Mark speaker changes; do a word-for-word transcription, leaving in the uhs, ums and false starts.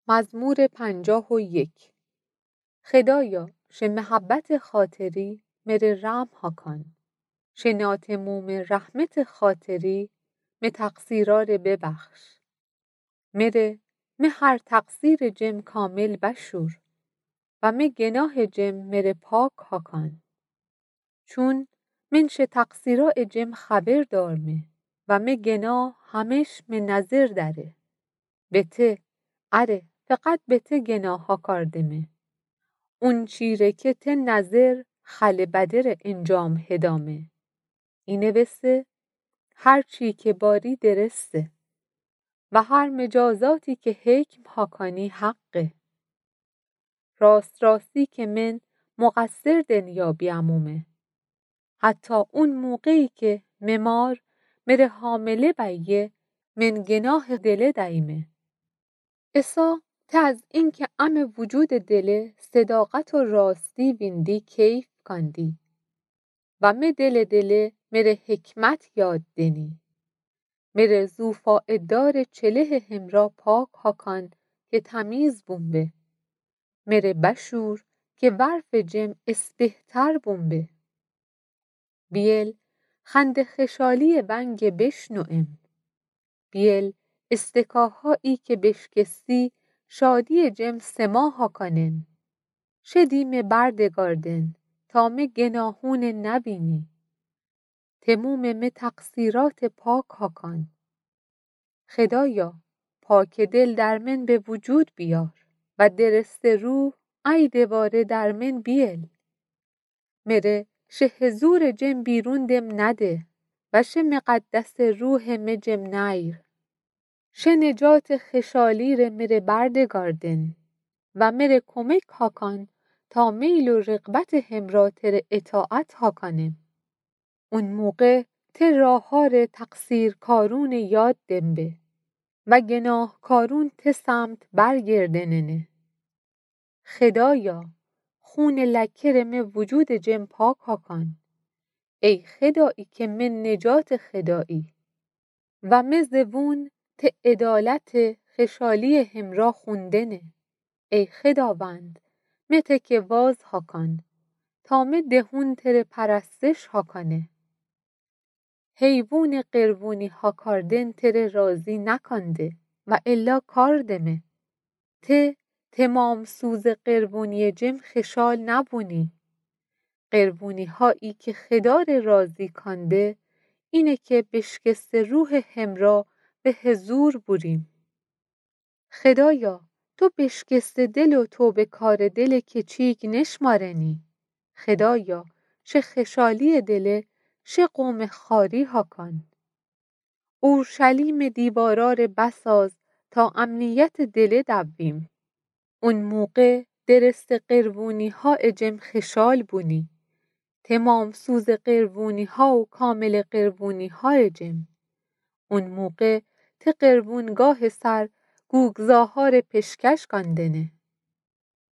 Speaker 1: مزمور پنجاه و یک. خدایا شه محبت خاطری مره رحم هاکان. شه ناتموم رحمت خاطری می تقصیرار ببخش. مره می هر تقصیر جم کامل بشور و می گناه جم مره پاک هاکان. چون من شه تقصیرا جم خبر دارمه و می گناه همش می نظر داره. بته اره فقط بته گناه ها کاردمه. اون چیره که ته نظر خل بدر انجام هدامه. اینه بسه هر چی که باری درسته و هر مجازاتی که حکم هاکانی حقه. راست راستی که من مقصر دنیا بیامومه. حتی اون موقعی که ممار مره حامله بیه من گناه دله دایمه. اسا ته از این که ام وجود دله صداقت و راستی ویندی کیف کندی و می دل دله مره حکمت یاد دنی. مره زوفا ادار چله همرا پاک هاکان که تمیز بومبه. مره بشور که ورف جم اسبهتر بومبه. بیل خند خشالی ونگ بشنویم. بیل استکاهایی که بشکستی شادی جم سما هاکانن. شدیم بردگاردن تا می گناهون نبینی. تموم می تقصیرات پاک هاکان. خدایا پاک دل در من به وجود بیار و درست روح ای دواره در من بیل. مره شه حضور جم بیرون دم نده و شه مقدس روح می جم نیر. شه نجات خشالیر مره بردگاردن و مره کمک هاکان تا میل و رغبت همرا تر اطاعت هاکانم. اون موقع ته راهار تقصیر کارون یاد دنبه و گناه کارون ته سمت برگردننه. خدایا خون لکر می وجود جم پاک هاکان. ای خدایی که من نجات خدایی و می زبون ته عدالت خشالی همرا خوندنه. ای خداوند می تک واز هاکان تا می دهون تر پرستش هاکانه. حیوون قربونی ها کاردن تر رازی نکانده و الا کاردمه. ته تمام سوز قربونی جم خشال نبونی. قربونی هایی که خدار رازی کانده اینه که بشکست روح همرا به حضور بوریم. خدایا تو بشکست دل و توبه کار دل که چیک نشمارنی. خدایا شه خشالی دله شه قوم خاری هاکان. اورشلیم دیوارار بساز تا امنیت دله دویم. اون موقع درست قربونی ها اجم خشال بونی. تمام سوز قربونی ها و کامل قربونی ها اجم. اون موقع ته قربونگاه سر گوگزاهار پشکش کندنه.